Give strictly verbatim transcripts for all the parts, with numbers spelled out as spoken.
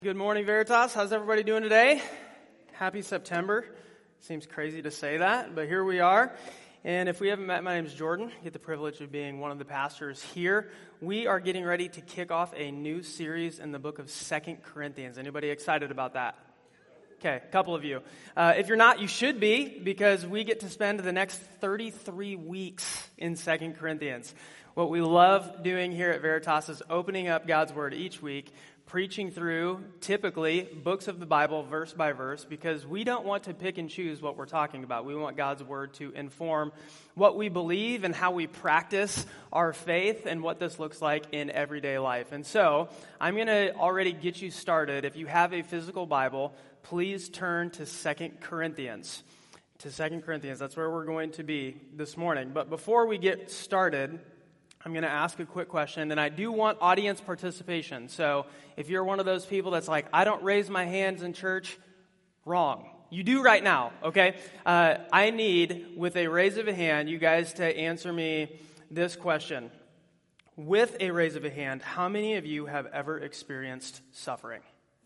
Good morning, Veritas. How's everybody doing today? Happy September. Seems crazy to say that, but here we are. And if we haven't met, my name is Jordan. I get the privilege of being one of the pastors here. We are getting ready to kick off a new series in the book of Second Corinthians. Anybody excited about that? Okay, a couple of you. Uh, if you're not, you should be, because we get to spend the next thirty-three weeks in Second Corinthians. What we love doing here at Veritas is opening up God's Word each week, preaching through, typically, books of the Bible verse by verse, because we don't want to pick and choose what we're talking about. We want God's Word to inform what we believe and how we practice our faith and what this looks like in everyday life. And so, I'm going to already get you started. If you have a physical Bible, please turn to Second Corinthians. To Second Corinthians, that's where we're going to be this morning. But before we get started, I'm going to ask a quick question, and I do want audience participation. So if you're one of those people that's like, I don't raise my hands in church, wrong. You do right now, okay? Uh, I need, with a raise of a hand, you guys to answer me this question. With a raise of a hand, how many of you have ever experienced suffering?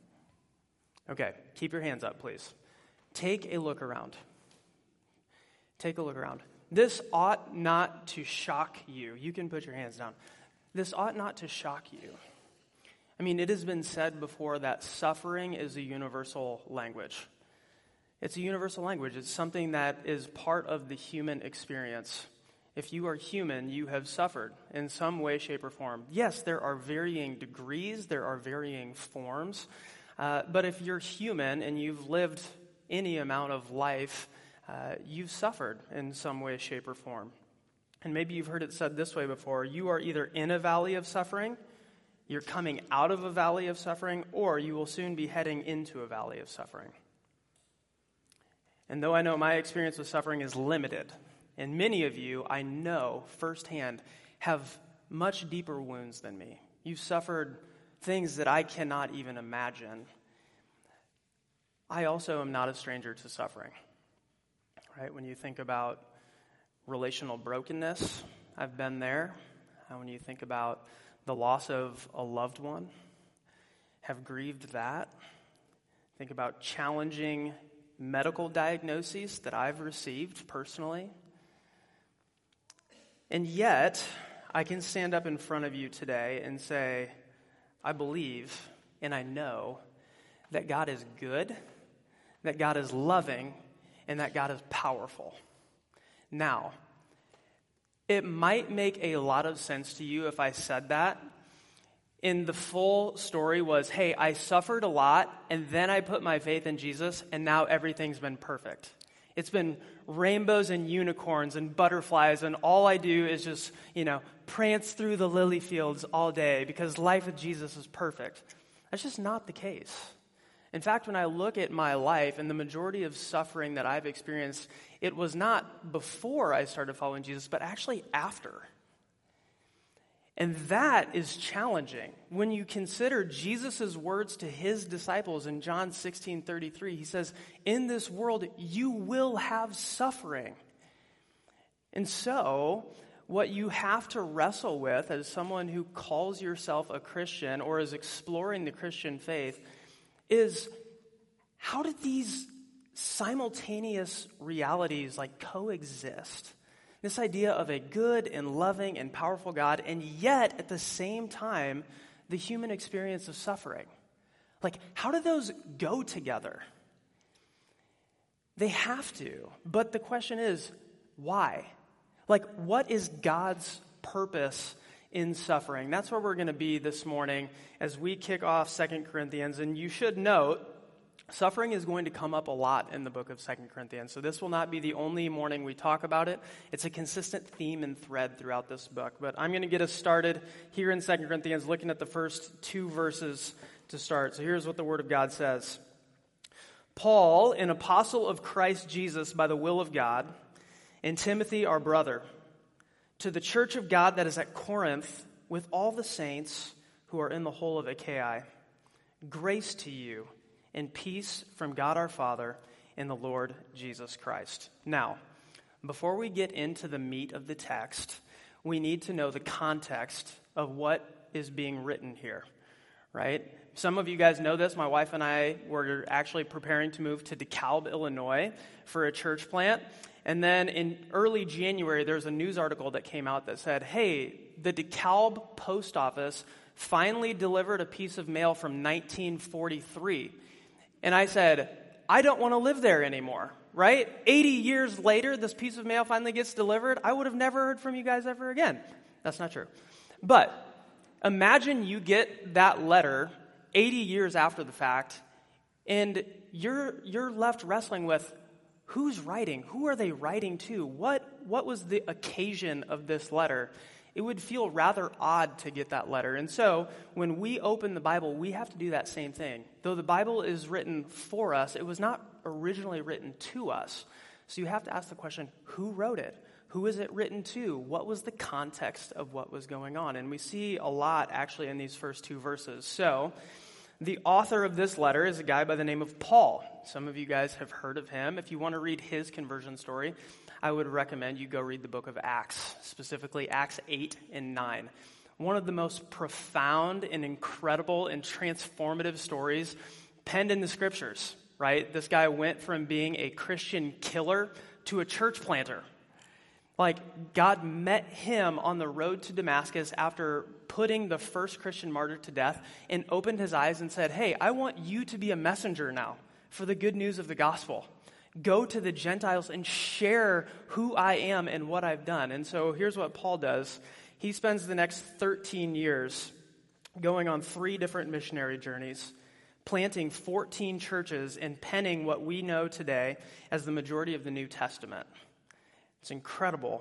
Okay, keep your hands up, please. Take a look around. Take a look around. This ought not to shock you. You can put your hands down. This ought not to shock you. I mean, it has been said before that suffering is a universal language. It's a universal language. It's something that is part of the human experience. If you are human, you have suffered in some way, shape, or form. Yes, there are varying degrees. There are varying forms. Uh, but if you're human and you've lived any amount of life, Uh, you've suffered in some way, shape, or form. And maybe you've heard it said this way before. You are either in a valley of suffering, you're coming out of a valley of suffering, or you will soon be heading into a valley of suffering. And though I know my experience with suffering is limited, and many of you, I know firsthand, have much deeper wounds than me. You've suffered things that I cannot even imagine. I also am not a stranger to suffering. Right? When you think about relational brokenness, I've been there. And when you think about the loss of a loved one, have grieved that. Think about challenging medical diagnoses that I've received personally. And yet, I can stand up in front of you today and say, I believe and I know that God is good, that God is loving, and that God is powerful. Now, it might make a lot of sense to you if I said that. And the full story was, hey, I suffered a lot, and then I put my faith in Jesus, and now everything's been perfect. It's been rainbows and unicorns and butterflies, and all I do is just, you know, prance through the lily fields all day because life with Jesus is perfect. That's just not the case. In fact, when I look at my life and the majority of suffering that I've experienced, it was not before I started following Jesus, but actually after. And that is challenging. When you consider Jesus' words to his disciples in John sixteen thirty-three, he says, in this world you will have suffering. And so, what you have to wrestle with as someone who calls yourself a Christian or is exploring the Christian faith is, how did these simultaneous realities like coexist? This idea of a good and loving and powerful God, and yet at the same time, the human experience of suffering. Like, how do those go together? They have to, but the question is, why? Like, what is God's purpose in suffering? That's where we're going to be this morning as we kick off Second Corinthians. And you should note, suffering is going to come up a lot in the book of Second Corinthians. So this will not be the only morning we talk about it. It's a consistent theme and thread throughout this book. But I'm going to get us started here in Second Corinthians, looking at the first two verses to start. So here's what the Word of God says. Paul, an apostle of Christ Jesus by the will of God, and Timothy, our brother, to the church of God that is at Corinth, with all the saints who are in the whole of Achaia, grace to you and peace from God our Father and the Lord Jesus Christ. Now, before we get into the meat of the text, we need to know the context of what is being written here. right? Some of you guys know this. My wife and I were actually preparing to move to DeKalb, Illinois for a church plant. And then in early January, there's a news article that came out that said, hey, the DeKalb post office finally delivered a piece of mail from nineteen forty-three. And I said, I don't want to live there anymore, right? eighty years later, this piece of mail finally gets delivered. I would have never heard from you guys ever again. That's not true. But imagine you get that letter eighty years after the fact, and you're you're left wrestling with who's writing? Who are they writing to? What what was the occasion of this letter? It would feel rather odd to get that letter. And so when we open the Bible, we have to do that same thing. Though the Bible is written for us, it was not originally written to us. So you have to ask the question, who wrote it? Who is it written to? What was the context of what was going on? And we see a lot actually in these first two verses. So the author of this letter is a guy by the name of Paul. Some of you guys have heard of him. If you want to read his conversion story, I would recommend you go read the book of Acts, specifically Acts eight and nine. One of the most profound and incredible and transformative stories penned in the scriptures, right? This guy went from being a Christian killer to a church planter. Like, God met him on the road to Damascus after putting the first Christian martyr to death and opened his eyes and said, hey, I want you to be a messenger now for the good news of the gospel. Go to the Gentiles and share who I am and what I've done. And so here's what Paul does. He spends the next thirteen years going on three different missionary journeys, planting fourteen churches and penning what we know today as the majority of the New Testament. It's incredible.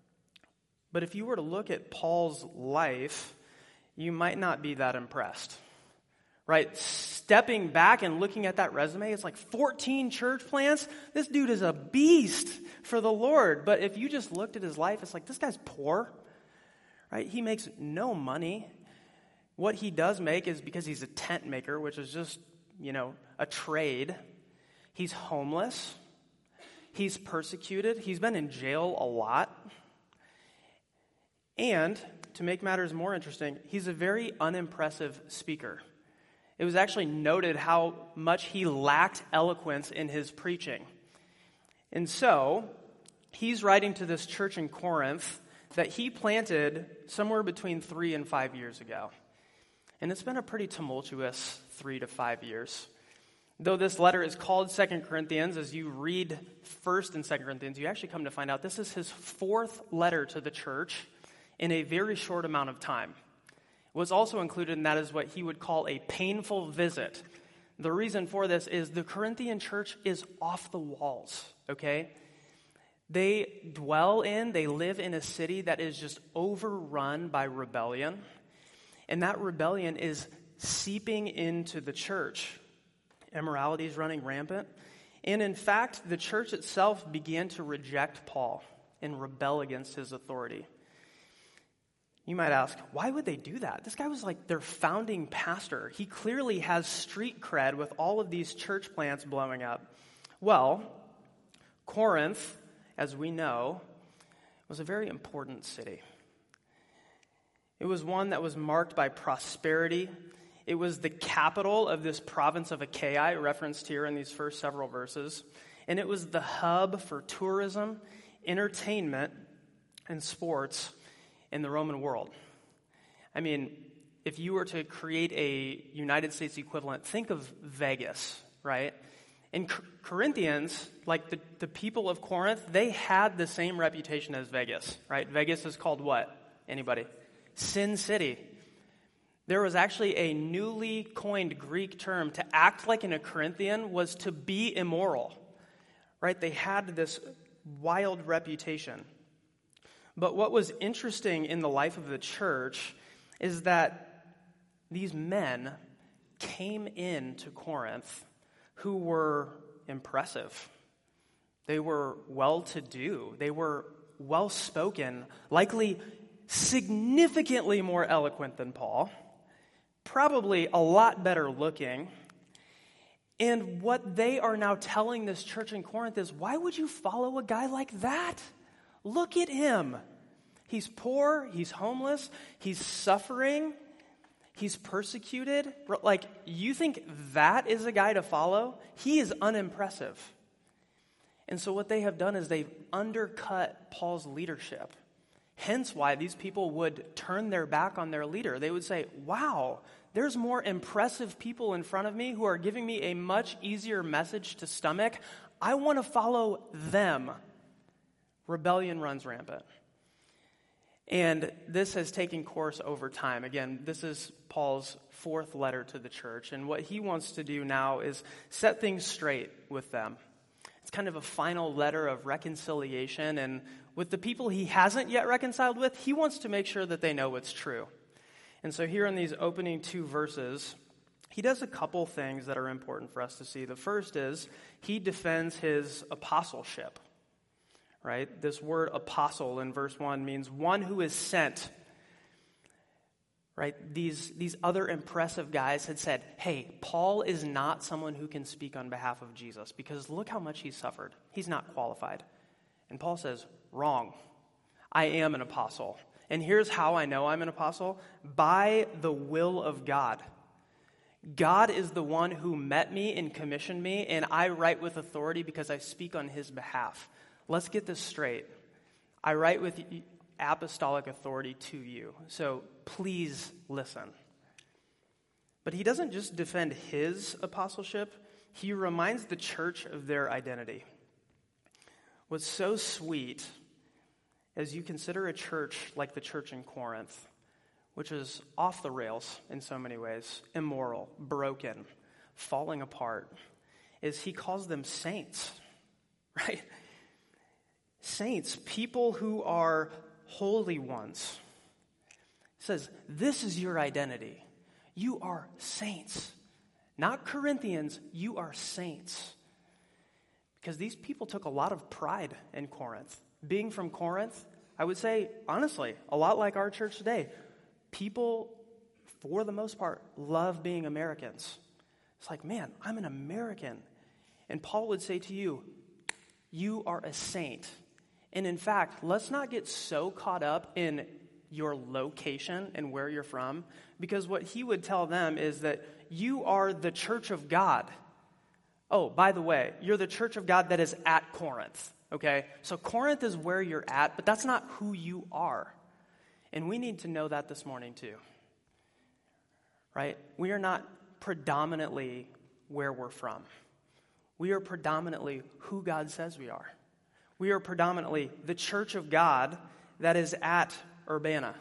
But if you were to look at Paul's life, you might not be that impressed. Right? Stepping back and looking at that resume, it's like fourteen church plants. This dude is a beast for the Lord. But if you just looked at his life, it's like, this guy's poor. Right? He makes no money. What he does make is because he's a tent maker, which is just, you know, a trade. He's homeless. He's persecuted. He's been in jail a lot. And to make matters more interesting, he's a very unimpressive speaker. It was actually noted how much he lacked eloquence in his preaching. And so, he's writing to this church in Corinth that he planted somewhere between three and five years ago. And it's been a pretty tumultuous three to five years. Though this letter is called Second Corinthians, as you read First and Second Corinthians, you actually come to find out this is his fourth letter to the church in a very short amount of time. What's also included in that is what he would call a painful visit. The reason for this is the Corinthian church is off the walls, okay? They dwell in, they live in a city that is just overrun by rebellion. And that rebellion is seeping into the church. Immorality is running rampant. And in fact, the church itself began to reject Paul and rebel against his authority. You might ask, why would they do that? This guy was like their founding pastor. He clearly has street cred with all of these church plants blowing up. Well, Corinth, as we know, was a very important city. It was one that was marked by prosperity. It was the capital of this province of Achaia, referenced here in these first several verses. And it was the hub for tourism, entertainment, and sports in the Roman world. I mean, if you were to create a United States equivalent, think of Vegas, right? And C- Corinthians, like the, the people of Corinth, they had the same reputation as Vegas, right? Vegas is called what? Anybody? Sin City. There was actually a newly coined Greek term to act like an Corinthian was to be immoral, right? They had this wild reputation. But what was interesting in the life of the church is that these men came into Corinth who were impressive. They were well-to-do. They were well-spoken, likely significantly more eloquent than Paul, probably a lot better looking. And what they are now telling this church in Corinth is, why would you follow a guy like that? Look at him. He's poor, he's homeless, he's suffering, He's persecuted. Like, you think that is a guy to follow? He is unimpressive. And so what they have done is they've undercut Paul's leadership. Hence why these people would turn their back on their leader. They would say, wow, there's more impressive people in front of me who are giving me a much easier message to stomach. I want to follow them. Rebellion runs rampant. And this has taken course over time. Again, this is Paul's fourth letter to the church. And what he wants to do now is set things straight with them. It's kind of a final letter of reconciliation. And with the people he hasn't yet reconciled with, he wants to make sure that they know what's true. And so here in these opening two verses, he does a couple things that are important for us to see. The first is he defends his apostleship. Right? This word apostle in verse one means one who is sent. Right? These, these other impressive guys had said, hey, Paul is not someone who can speak on behalf of Jesus because look how much he's suffered. He's not qualified. And Paul says, wrong. I am an apostle. And here's how I know I'm an apostle. By the will of God. God is the one who met me and commissioned me, and I write with authority because I speak on his behalf. Let's get this straight. I write with apostolic authority to you, so please listen. But he doesn't just defend his apostleship, he reminds the church of their identity. What's so sweet as you consider a church like the church in Corinth, which is off the rails in so many ways, immoral, broken, falling apart, is he calls them saints, right? Saints, people who are holy ones. He says, this is your identity. You are saints. Not Corinthians, you are saints. Because these people took a lot of pride in Corinth. Being from Corinth, I would say, honestly, a lot like our church today. People, for the most part, love being Americans. It's like, man, I'm an American. And Paul would say to you, you are a saint. And in fact, let's not get so caught up in your location and where you're from, because what he would tell them is that you are the church of God. Oh, by the way, you're the church of God that is at Corinth, okay? So Corinth is where you're at, but that's not who you are. And we need to know that this morning too, right? We are not predominantly where we're from. We are predominantly who God says we are. We are predominantly the church of God that is at Urbana.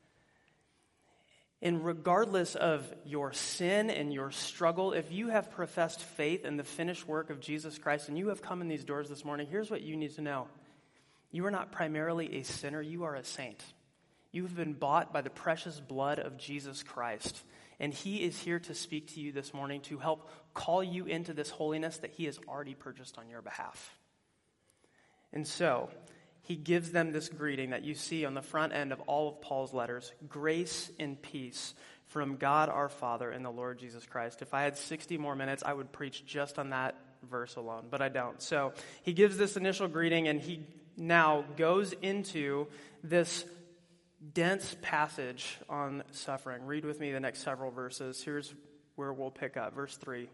And regardless of your sin and your struggle, if you have professed faith in the finished work of Jesus Christ and you have come in these doors this morning, here's what you need to know. You are not primarily a sinner, you are a saint. You have been bought by the precious blood of Jesus Christ. And he is here to speak to you this morning to help call you into this holiness that he has already purchased on your behalf. And so, he gives them this greeting that you see on the front end of all of Paul's letters. Grace and peace from God our Father and the Lord Jesus Christ. If I had sixty more minutes, I would preach just on that verse alone, but I don't. So he gives this initial greeting, and he now goes into this dense passage on suffering. Read with me the next several verses. Here's where we'll pick up. Verse three.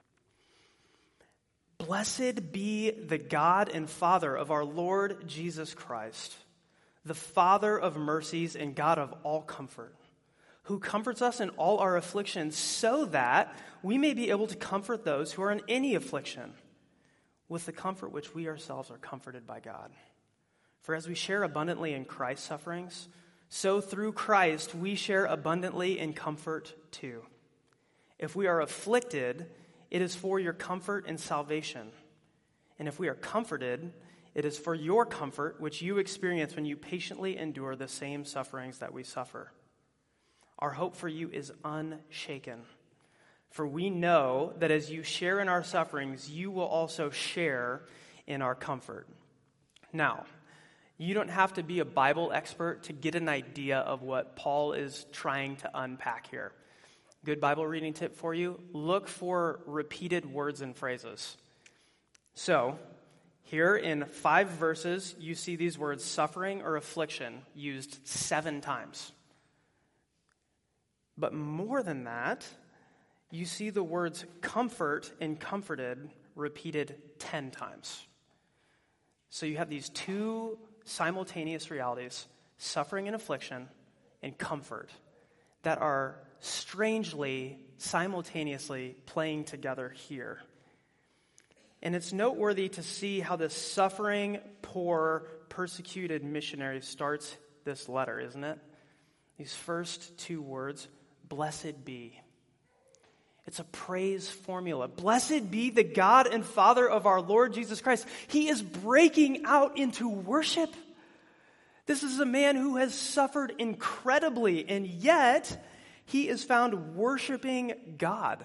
Blessed be the God and Father of our Lord Jesus Christ, the Father of mercies and God of all comfort, who comforts us in all our afflictions so that we may be able to comfort those who are in any affliction with the comfort which we ourselves are comforted by God. For as we share abundantly in Christ's sufferings, so through Christ we share abundantly in comfort too. If we are afflicted, it is for your comfort and salvation. And if we are comforted, it is for your comfort, which you experience when you patiently endure the same sufferings that we suffer. Our hope for you is unshaken. For we know that as you share in our sufferings, you will also share in our comfort. Now, you don't have to be a Bible expert to get an idea of what Paul is trying to unpack here. Good Bible reading tip for you, look for repeated words and phrases. So, here in five verses, you see these words, suffering or affliction, used seven times. But more than that, you see the words comfort and comforted repeated ten times. So you have these two simultaneous realities, suffering and affliction, and comfort, that are strangely, simultaneously playing together here. And it's noteworthy to see how this suffering, poor, persecuted missionary starts this letter, isn't it? These first two words, blessed be. It's a praise formula. Blessed be the God and Father of our Lord Jesus Christ. He is breaking out into worship. This is a man who has suffered incredibly, and yet he is found worshiping God.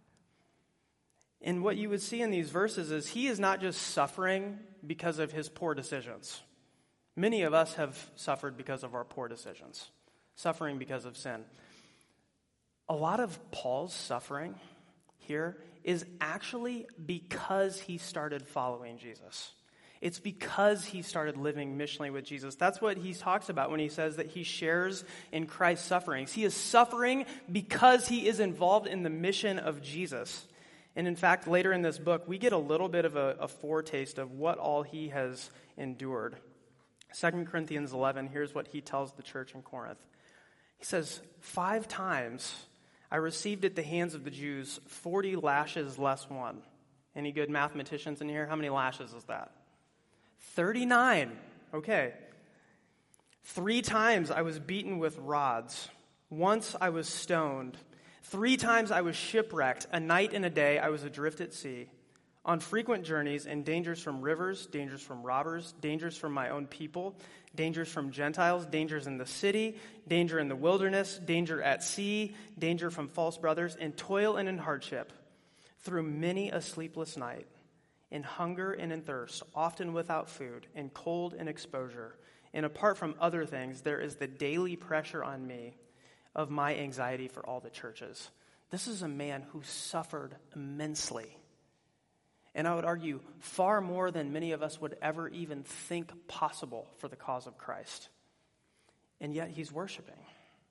And what you would see in these verses is he is not just suffering because of his poor decisions. Many of us have suffered because of our poor decisions, suffering because of sin. A lot of Paul's suffering here is actually because he started following Jesus. It's because he started living missionally with Jesus. That's what he talks about when he says that he shares in Christ's sufferings. He is suffering because he is involved in the mission of Jesus. And in fact, later in this book, we get a little bit of a, a foretaste of what all he has endured. Second Corinthians eleven, here's what he tells the church in Corinth. He says, five times I received at the hands of the Jews forty lashes less one. Any good mathematicians in here? How many lashes is that? thirty-nine. Okay. Three times I was beaten with rods. Once I was stoned. Three times I was shipwrecked. A night and a day I was adrift at sea. On frequent journeys and dangers from rivers, dangers from robbers, dangers from my own people, dangers from Gentiles, dangers in the city, danger in the wilderness, danger at sea, danger from false brothers, in toil and in hardship, through many a sleepless night, in hunger and in thirst, often without food, in cold and exposure. And apart from other things, there is the daily pressure on me of my anxiety for all the churches. This is a man who suffered immensely. And I would argue far more than many of us would ever even think possible for the cause of Christ. And yet he's worshiping.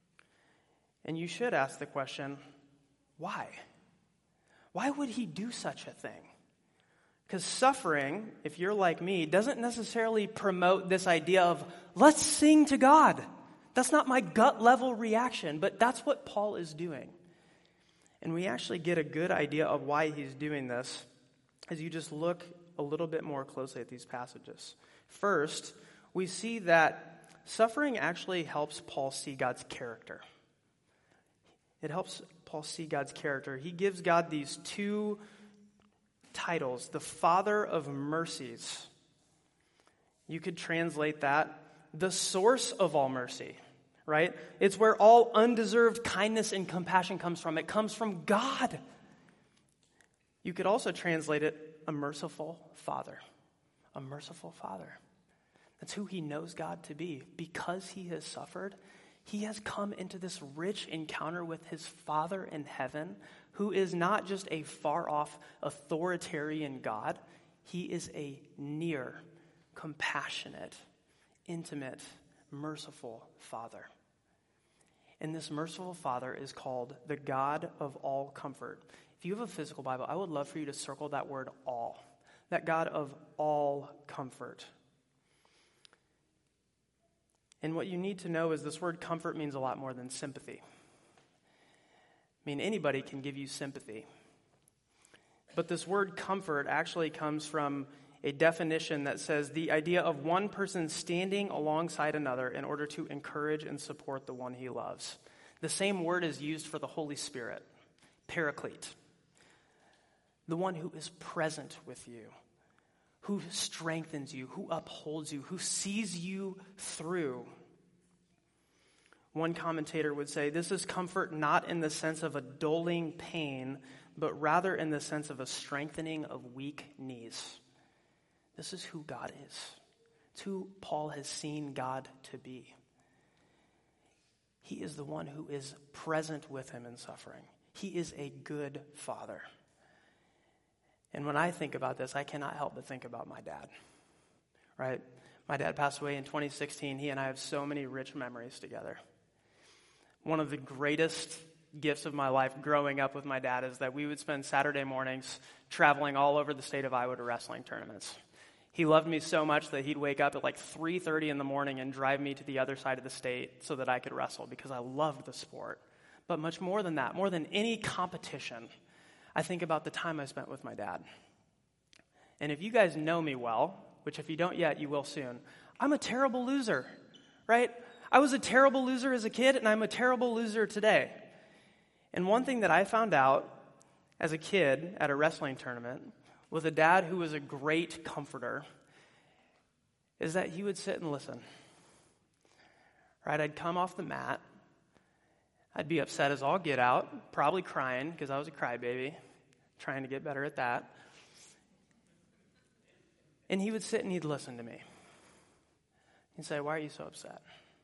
And you should ask the question, why? Why would he do such a thing? Because suffering, if you're like me, doesn't necessarily promote this idea of, let's sing to God. That's not my gut level reaction, but that's what Paul is doing. And we actually get a good idea of why he's doing this as you just look a little bit more closely at these passages. First, we see that suffering actually helps Paul see God's character. It helps Paul see God's character. He gives God these two titles, the Father of mercies. You could translate that, the source of all mercy, right? It's where all undeserved kindness and compassion comes from. It comes from God. You could also translate it, a merciful Father. A merciful Father. That's who he knows God to be. Because he has suffered, he has come into this rich encounter with his Father in heaven, who is not just a far-off authoritarian God. He is a near, compassionate, intimate, merciful Father. And this merciful Father is called the God of all comfort. If you have a physical Bible, I would love for you to circle that word all. That God of all comfort. And what you need to know is this word comfort means a lot more than sympathy. I mean, anybody can give you sympathy. But this word comfort actually comes from a definition that says the idea of one person standing alongside another in order to encourage and support the one he loves. The same word is used for the Holy Spirit, paraclete. The one who is present with you, who strengthens you, who upholds you, who sees you through. One commentator would say, this is comfort not in the sense of a dulling pain, but rather in the sense of a strengthening of weak knees. This is who God is. It's who Paul has seen God to be. He is the one who is present with him in suffering. He is a good Father. And when I think about this, I cannot help but think about my dad, right? My dad passed away in twenty sixteen. He and I have so many rich memories together. one of the greatest gifts of my life growing up with my dad is that we would spend Saturday mornings traveling all over the state of Iowa to wrestling tournaments. He loved me so much that he'd wake up at like three thirty in the morning and drive me to the other side of the state so that I could wrestle because I loved the sport. But much more than that, more than any competition, I think about the time I spent with my dad. And if you guys know me well, which if you don't yet, you will soon, I'm a terrible loser, right? I was a terrible loser as a kid, and I'm a terrible loser today. And one thing that I found out as a kid at a wrestling tournament with a dad who was a great comforter is that he would sit and listen. Right? I'd come off the mat. I'd be upset as all get out, probably crying because I was a crybaby, trying to get better at that. And he would sit and he'd listen to me. He'd say, "Why are you so upset?"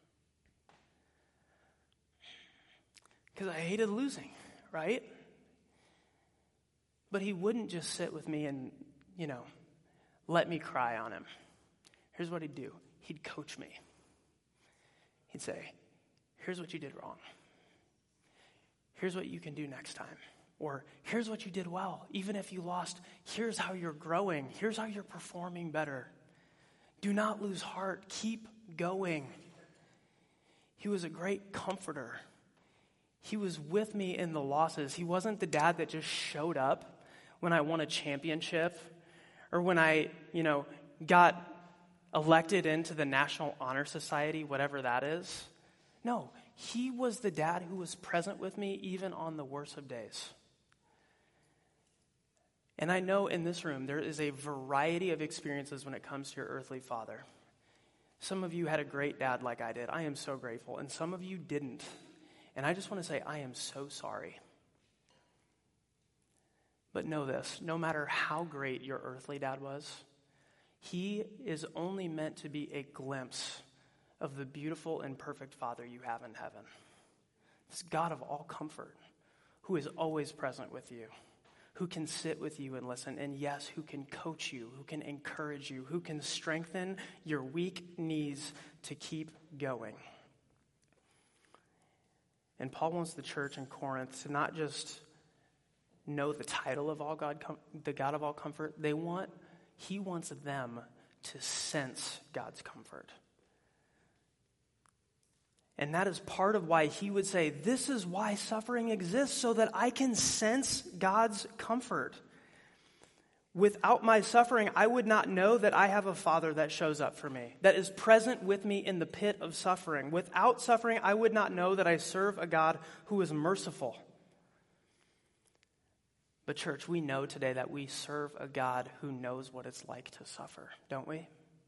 Because I hated losing, right? But he wouldn't just sit with me and, you know, let me cry on him. Here's what he'd do. He'd coach me. He'd say, "Here's what you did wrong. Here's what you can do next time." Or, "Here's what you did well. Even if you lost, here's how you're growing. Here's how you're performing better. Do not lose heart. Keep going." He was a great comforter. He was with me in the losses. He wasn't the dad that just showed up when I won a championship or when I, you know, got elected into the National Honor Society, whatever that is. No, he was the dad who was present with me even on the worst of days. And I know in this room there is a variety of experiences when it comes to your earthly father. Some of you had a great dad like I did. I am so grateful. And some of you didn't. And I just want to say I am so sorry. But know this, no matter how great your earthly dad was, he is only meant to be a glimpse of the beautiful and perfect Father you have in heaven. This God of all comfort, who is always present with you, who can sit with you and listen, and yes, who can coach you, who can encourage you, who can strengthen your weak knees to keep going. And Paul wants the church in Corinth to not just know the title of all God, the God of all comfort. They want, he wants them to sense God's comfort. And that is part of why he would say, this is why suffering exists, so that I can sense God's comfort. Without my suffering, I would not know that I have a Father that shows up for me, that is present with me in the pit of suffering. Without suffering, I would not know that I serve a God who is merciful. But church, we know today that we serve a God who knows what it's like to suffer, don't we?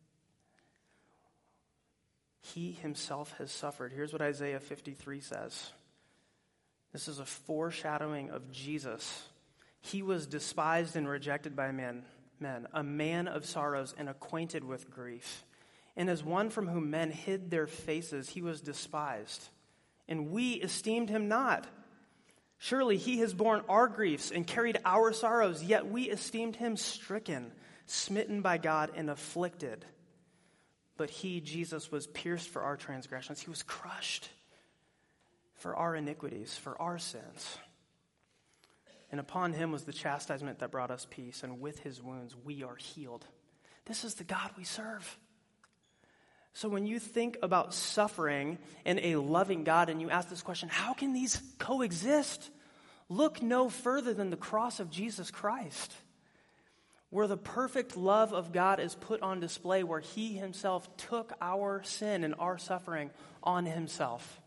He himself has suffered. Here's what Isaiah fifty-three says. This is a foreshadowing of Jesus. He was despised and rejected by men, men, a man of sorrows and acquainted with grief. And as one from whom men hid their faces, he was despised. And we esteemed him not. Surely he has borne our griefs and carried our sorrows, yet we esteemed him stricken, smitten by God, and afflicted. But he, Jesus, was pierced for our transgressions. He was crushed for our iniquities, for our sins. And upon him was the chastisement that brought us peace, and with his wounds we are healed. This is the God we serve. So when you think about suffering and a loving God, and you ask this question, how can these coexist? Look no further than the cross of Jesus Christ, where the perfect love of God is put on display, where he himself took our sin and our suffering on himself.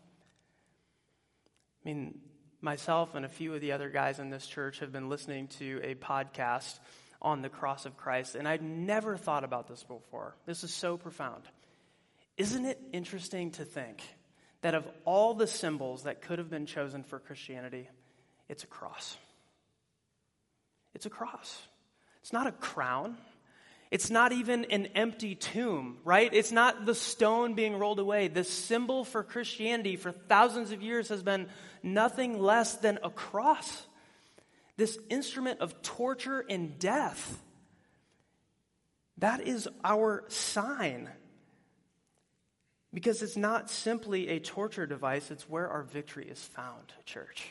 I mean, myself and a few of the other guys in this church have been listening to a podcast on the cross of Christ, and I'd never thought about this before. This is so profound. Isn't it interesting to think that of all the symbols that could have been chosen for Christianity, it's a cross. It's a cross. It's not a crown. It's not even an empty tomb, right? It's not the stone being rolled away. The symbol for Christianity for thousands of years has been nothing less than a cross. This instrument of torture and death. That is our sign. Because it's not simply a torture device, it's where our victory is found, church.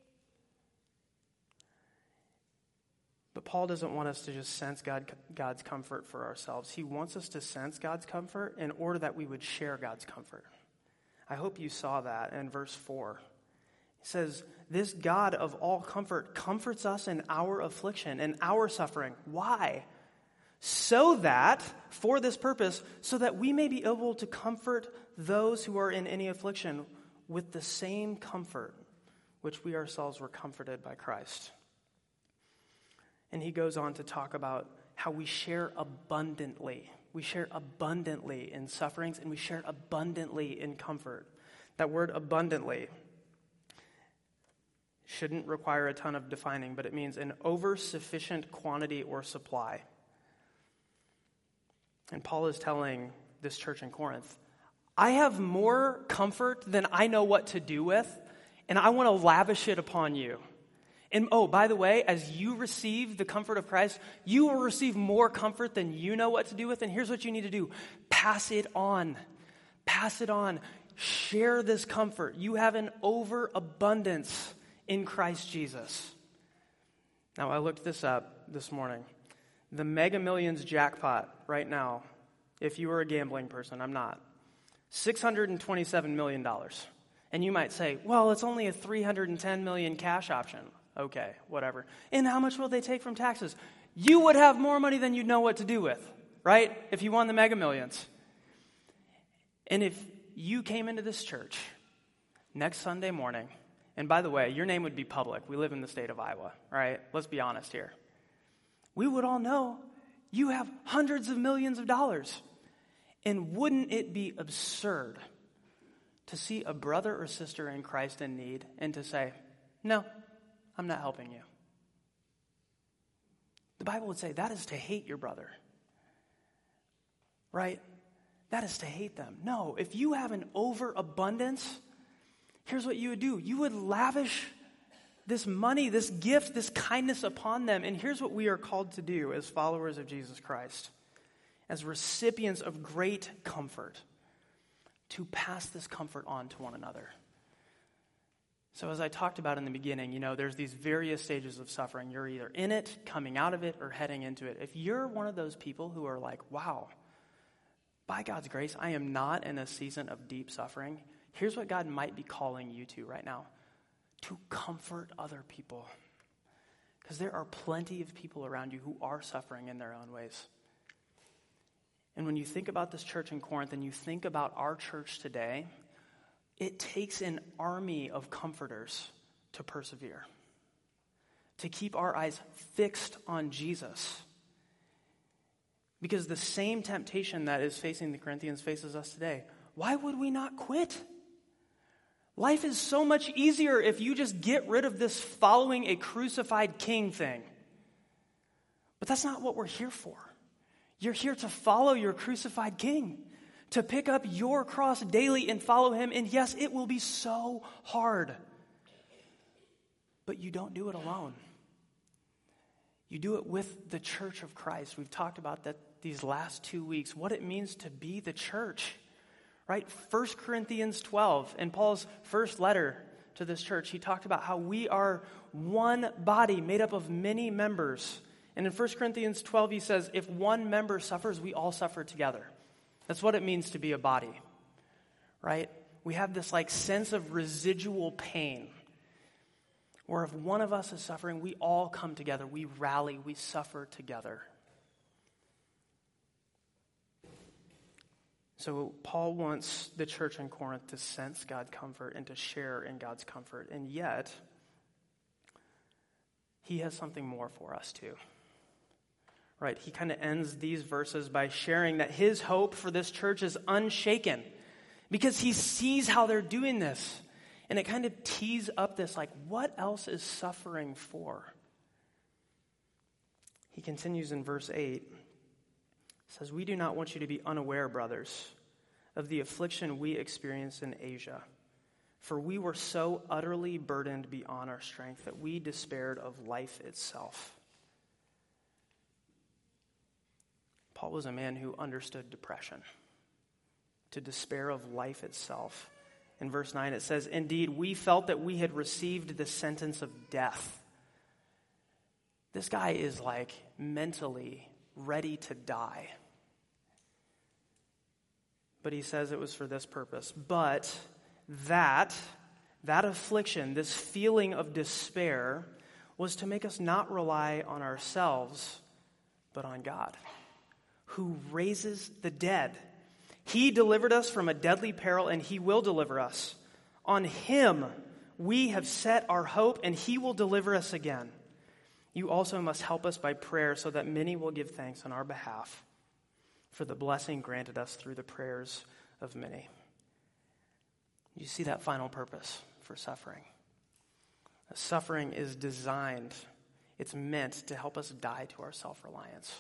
But Paul doesn't want us to just sense God, God's comfort for ourselves. He wants us to sense God's comfort in order that we would share God's comfort. I hope you saw that in verse four. He says, this God of all comfort comforts us in our affliction and our suffering. Why? So that, for this purpose, so that we may be able to comfort those who are in any affliction with the same comfort which we ourselves were comforted by Christ. And he goes on to talk about how we share abundantly. We share abundantly in sufferings, and we share abundantly in comfort. That word abundantly shouldn't require a ton of defining, but it means an over-sufficient quantity or supply. And Paul is telling this church in Corinth, I have more comfort than I know what to do with, and I want to lavish it upon you. And oh, by the way, as you receive the comfort of Christ, you will receive more comfort than you know what to do with. And here's what you need to do. Pass it on. Pass it on. Share this comfort. You have an overabundance in Christ Jesus. Now, I looked this up this morning. The Mega Millions jackpot right now, if you were a gambling person, I'm not, six hundred twenty-seven million dollars. And you might say, well, it's only a three hundred ten million dollars cash option. Okay, whatever. And how much will they take from taxes? You would have more money than you'd know what to do with, right? If you won the Mega Millions. And if you came into this church next Sunday morning, and by the way, your name would be public. We live in the state of Iowa, right? Let's be honest here. We would all know you have hundreds of millions of dollars. And wouldn't it be absurd to see a brother or sister in Christ in need and to say, no, I'm not helping you? The Bible would say that is to hate your brother, right? That is to hate them. No, if you have an overabundance, here's what you would do. You would lavish this money, this gift, this kindness upon them. And here's what we are called to do as followers of Jesus Christ, as recipients of great comfort, to pass this comfort on to one another. So as I talked about in the beginning, you know, there's these various stages of suffering. You're either in it, coming out of it, or heading into it. If you're one of those people who are like, wow, by God's grace, I am not in a season of deep suffering, here's what God might be calling you to right now. To comfort other people. Because there are plenty of people around you who are suffering in their own ways. And when you think about this church in Corinth and you think about our church today, it takes an army of comforters to persevere, to keep our eyes fixed on Jesus. Because the same temptation that is facing the Corinthians faces us today. Why would we not quit? Life is so much easier if you just get rid of this following a crucified king thing. But that's not what we're here for. You're here to follow your crucified king, to pick up your cross daily and follow him. And yes, it will be so hard. But you don't do it alone. You do it with the church of Christ. We've talked about that these last two weeks, what it means to be the church. Right? First Corinthians twelve, in Paul's first letter to this church, he talked about how we are one body made up of many members. And in First Corinthians twelve, he says, if one member suffers, we all suffer together. That's what it means to be a body. Right? We have this like sense of residual pain, where if one of us is suffering, we all come together, we rally, we suffer together. So Paul wants the church in Corinth to sense God's comfort and to share in God's comfort. And yet, he has something more for us too. Right? He kind of ends these verses by sharing that his hope for this church is unshaken because he sees how they're doing this. And it kind of tees up this, like, what else is suffering for? He continues in verse eight. Says, we do not want you to be unaware, brothers, of the affliction we experienced in Asia. For we were so utterly burdened beyond our strength that we despaired of life itself. Paul was a man who understood depression. to despair of life itself. In verse nine it says, "Indeed, we felt that we had received the sentence of death." This guy is like mentally ready to die. But he says it was for this purpose. But that, that affliction, this feeling of despair, was to make us not rely on ourselves, but on God, who raises the dead. He delivered us from a deadly peril, and he will deliver us. On him we have set our hope, and he will deliver us again. You also must help us by prayer so that many will give thanks on our behalf for the blessing granted us through the prayers of many. You see that final purpose for suffering. Suffering is designed, it's meant to help us die to our self-reliance.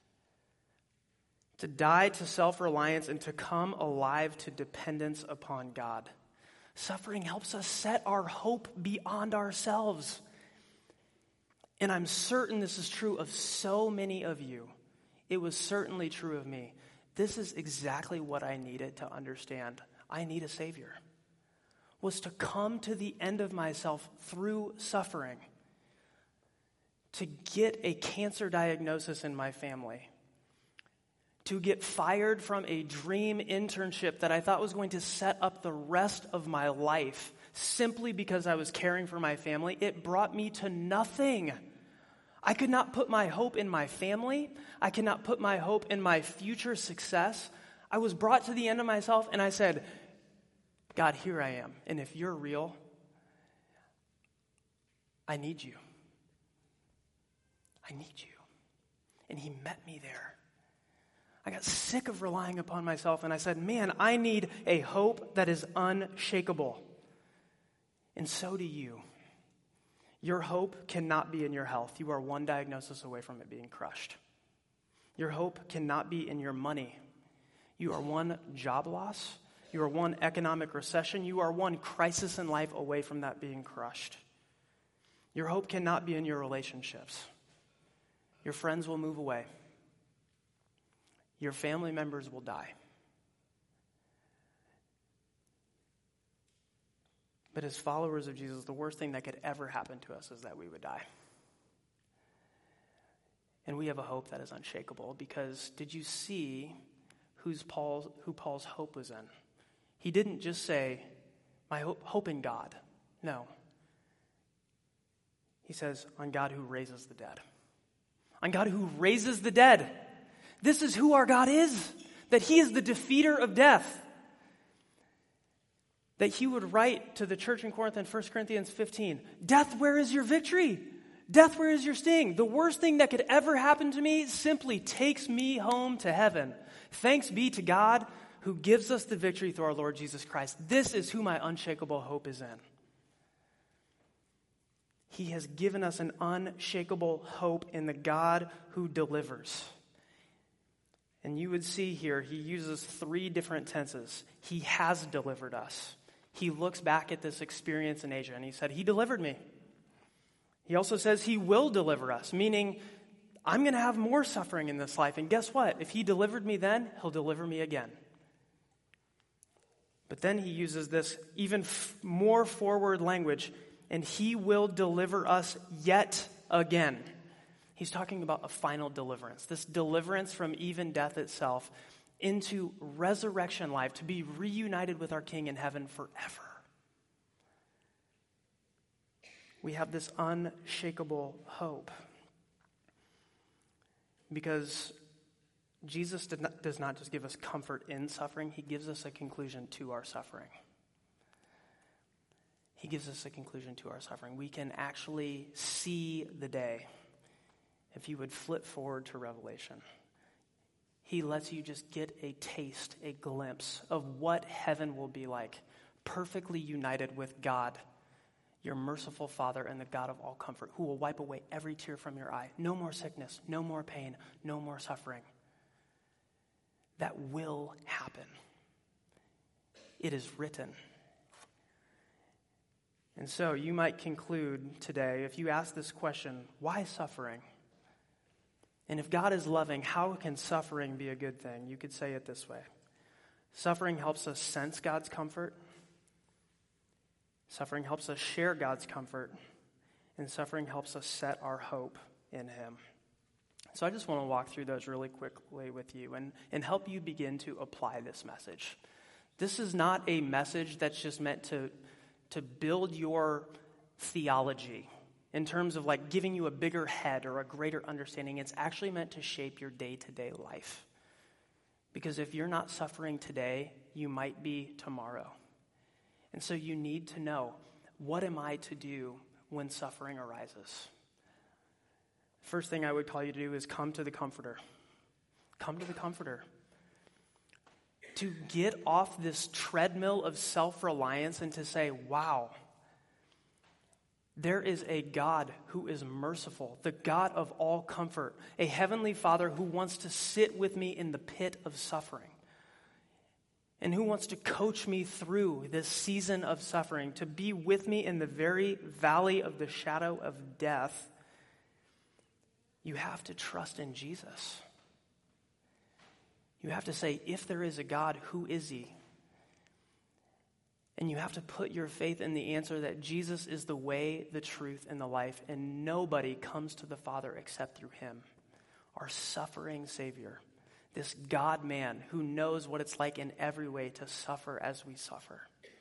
To die to self-reliance and to come alive to dependence upon God. Suffering helps us set our hope beyond ourselves. And I'm certain this is true of so many of you. It was certainly true of me. This is exactly what I needed to understand. I need a Savior. Was to come to the end of myself through suffering. To get a cancer diagnosis in my family. To get fired from a dream internship that I thought was going to set up the rest of my life simply because I was caring for my family. It brought me to nothing. I could not put my hope in my family. I could not put my hope in my future success. I was brought to the end of myself and I said, God, here I am. And if you're real, I need you. I need you. And he met me there. I got sick of relying upon myself and I said, man, I need a hope that is unshakable. And so do you. Your hope cannot be in your health. You are one diagnosis away from it being crushed. Your hope cannot be in your money. You are one job loss. You are one economic recession. You are one crisis in life away from that being crushed. Your hope cannot be in your relationships. Your friends will move away. Your family members will die. But as followers of Jesus, the worst thing that could ever happen to us is that we would die. And we have a hope that is unshakable because did you see who's Paul's, who Paul's hope was in? He didn't just say, my hope, hope in God. No. He says, on God who raises the dead. On God who raises the dead. This is who our God is. That he is the defeater of death. That he would write to the church in Corinth in First Corinthians fifteen, death, where is your victory? Death, where is your sting? The worst thing that could ever happen to me simply takes me home to heaven. Thanks be to God who gives us the victory through our Lord Jesus Christ. This is who my unshakable hope is in. He has given us an unshakable hope in the God who delivers. And you would see here, he uses three different tenses. He has delivered us. He looks back at this experience in Asia and he said, he delivered me. He also says he will deliver us, meaning I'm going to have more suffering in this life. And guess what? If he delivered me then, he'll deliver me again. But then he uses this even f- more forward language, and he will deliver us yet again. He's talking about a final deliverance, this deliverance from even death itself into resurrection life, to be reunited with our King in heaven forever. We have this unshakable hope because Jesus did not, does not just give us comfort in suffering, he gives us a conclusion to our suffering. He gives us a conclusion to our suffering. We can actually see the day. If you would flip forward to Revelation, he lets you just get a taste, a glimpse of what heaven will be like, perfectly united with God, your merciful Father and the God of all comfort, who will wipe away every tear from your eye. No more sickness, no more pain, no more suffering. That will happen. It is written. And so you might conclude today, if you ask this question, why suffering? And if God is loving, how can suffering be a good thing? You could say it this way. Suffering helps us sense God's comfort. Suffering helps us share God's comfort. And suffering helps us set our hope in him. So I just want to walk through those really quickly with you and, and help you begin to apply this message. This is not a message that's just meant to, to build your theology in terms of like giving you a bigger head or a greater understanding. It's actually meant to shape your day-to-day life. Because if you're not suffering today, you might be tomorrow. And so you need to know, what am I to do when suffering arises? First thing I would call you to do is come to the Comforter. Come to the Comforter. To get off this treadmill of self-reliance and to say, wow, there is a God who is merciful, the God of all comfort, a heavenly Father who wants to sit with me in the pit of suffering and who wants to coach me through this season of suffering, to be with me in the very valley of the shadow of death. You have to trust in Jesus. You have to say, if there is a God, who is he? And you have to put your faith in the answer that Jesus is the way, the truth, and the life, and nobody comes to the Father except through him, our suffering Savior, this God-man who knows what it's like in every way to suffer as we suffer.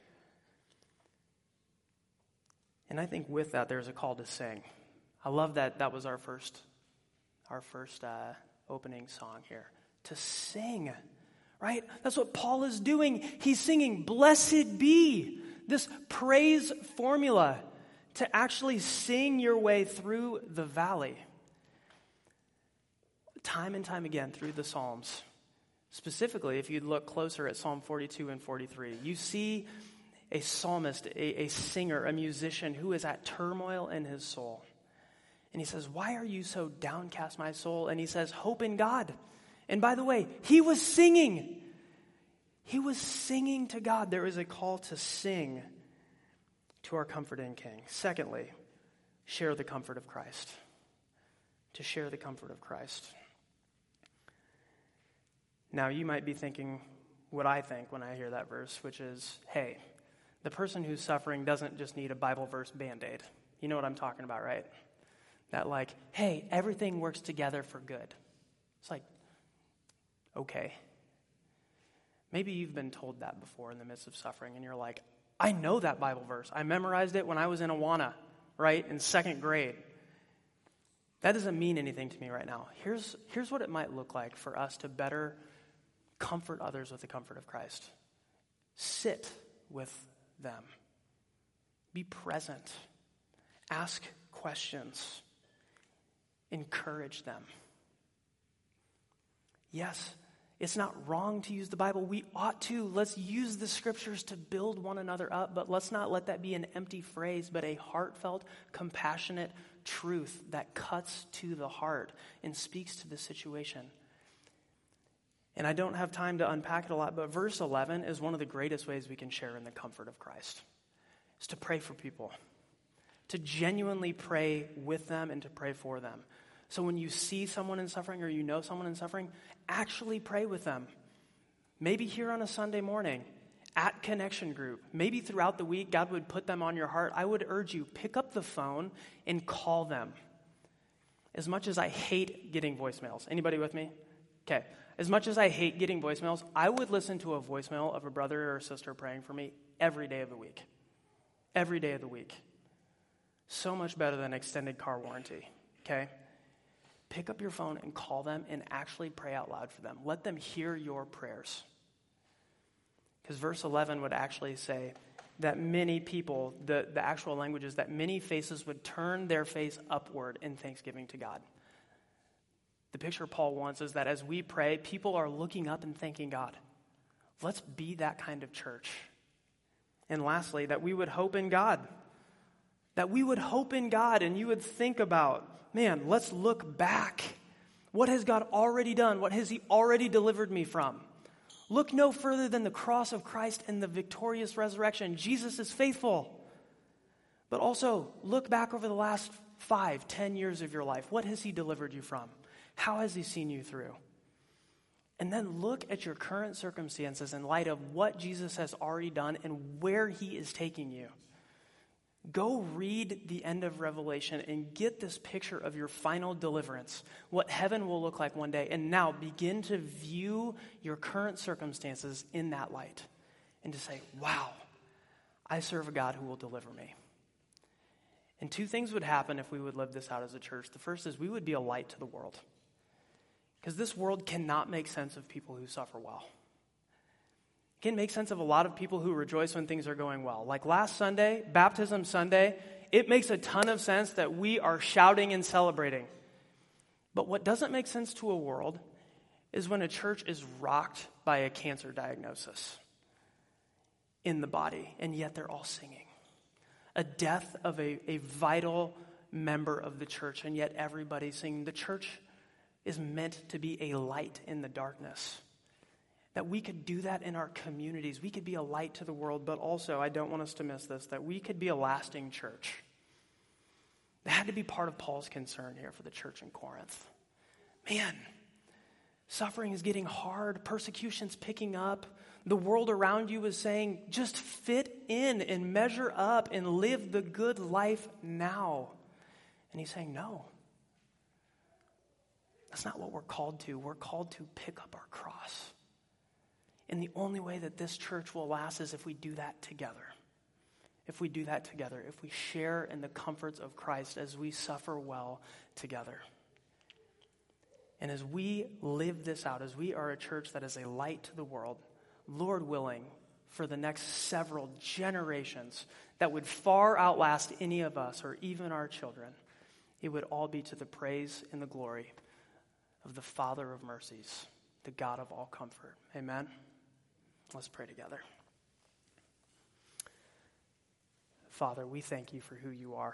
And I think with that, there's a call to sing. I love that that was our first, our first uh, opening song here, to sing. Right? That's what Paul is doing. He's singing, blessed be, this praise formula to actually sing your way through the valley. Time and time again through the Psalms. Specifically, if you look closer at Psalm forty-two and forty-three, you see a psalmist, a, a singer, a musician who is at turmoil in his soul. And he says, why are you so downcast, my soul? And he says, hope in God. And by the way, he was singing. He was singing to God. There is a call to sing to our comforting King. Secondly, share the comfort of Christ. To share the comfort of Christ. Now, you might be thinking what I think when I hear that verse, which is, hey, the person who's suffering doesn't just need a Bible verse Band-Aid. You know what I'm talking about, right? That like, hey, everything works together for good. It's like, okay. Maybe you've been told that before in the midst of suffering, and you're like, I know that Bible verse. I memorized it when I was in Awana, right, in second grade. That doesn't mean anything to me right now. Here's, here's what it might look like for us to better comfort others with the comfort of Christ. Sit with them. Be present. Ask questions. Encourage them. Yes, it's not wrong to use the Bible. We ought to. Let's use the scriptures to build one another up, but let's not let that be an empty phrase, but a heartfelt, compassionate truth that cuts to the heart and speaks to the situation. And I don't have time to unpack it a lot, but verse eleven is one of the greatest ways we can share in the comfort of Christ. It's to pray for people, to genuinely pray with them and to pray for them. So when you see someone in suffering or you know someone in suffering, actually pray with them. Maybe here on a Sunday morning, at Connection Group, maybe throughout the week, God would put them on your heart. I would urge you, pick up the phone and call them. As much as I hate getting voicemails. Anybody with me? Okay. As much as I hate getting voicemails, I would listen to a voicemail of a brother or a sister praying for me every day of the week. Every day of the week. So much better than extended car warranty. Okay? Pick up your phone and call them and actually pray out loud for them. Let them hear your prayers. Because verse eleven would actually say that many people, the, the actual language is that many faces would turn their face upward in thanksgiving to God. The picture Paul wants is that as we pray, people are looking up and thanking God. Let's be that kind of church. And lastly, that we would hope in God. That we would hope in God and you would think about, man, let's look back. What has God already done? What has he already delivered me from? Look no further than the cross of Christ and the victorious resurrection. Jesus is faithful. But also, look back over the last five, ten years of your life. What has he delivered you from? How has he seen you through? And then look at your current circumstances in light of what Jesus has already done and where he is taking you. Go read the end of Revelation and get this picture of your final deliverance, what heaven will look like one day. And now begin to view your current circumstances in that light and to say, wow, I serve a God who will deliver me. And two things would happen if we would live this out as a church. The first is we would be a light to the world. Because this world cannot make sense of people who suffer well. It can make sense of a lot of people who rejoice when things are going well. Like last Sunday, Baptism Sunday, it makes a ton of sense that we are shouting and celebrating. But what doesn't make sense to a world is when a church is rocked by a cancer diagnosis in the body, and yet they're all singing. A death of a, a vital member of the church, and yet everybody's singing. The church is meant to be a light in the darkness. That we could do that in our communities. We could be a light to the world, but also, I don't want us to miss this, that we could be a lasting church. That had to be part of Paul's concern here for the church in Corinth. Man, suffering is getting hard. Persecution's picking up. The world around you is saying, just fit in and measure up and live the good life now. And he's saying, no. That's not what we're called to. We're called to pick up our cross. And the only way that this church will last is if we do that together. If we do that together. If we share in the comforts of Christ as we suffer well together. And as we live this out, as we are a church that is a light to the world, Lord willing, for the next several generations that would far outlast any of us or even our children, it would all be to the praise and the glory of the Father of mercies, the God of all comfort. Amen? Let's pray together. Father, we thank you for who you are.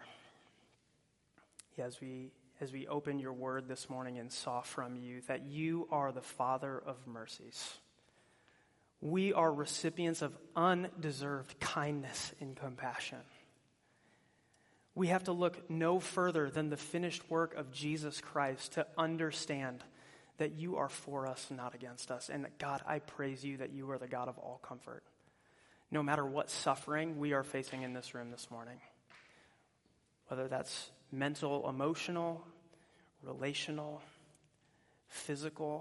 As we, as we opened your word this morning and saw from you that you are the Father of mercies. We are recipients of undeserved kindness and compassion. We have to look no further than the finished work of Jesus Christ to understand that you are for us, not against us. And God, I praise you that you are the God of all comfort. No matter what suffering we are facing in this room this morning, whether that's mental, emotional, relational, physical,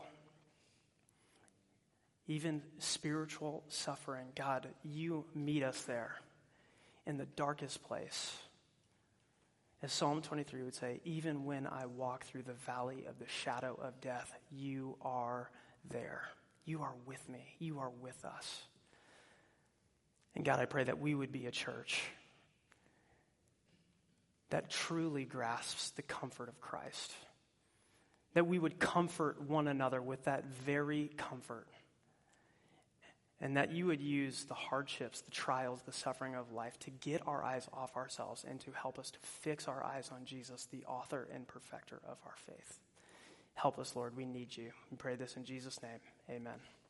even spiritual suffering, God, you meet us there in the darkest place. As Psalm twenty-three would say, even when I walk through the valley of the shadow of death, you are there. You are with me. You are with us. And God, I pray that we would be a church that truly grasps the comfort of Christ. That we would comfort one another with that very comfort. And that you would use the hardships, the trials, the suffering of life to get our eyes off ourselves and to help us to fix our eyes on Jesus, the author and perfecter of our faith. Help us, Lord. We need you. We pray this in Jesus' name. Amen.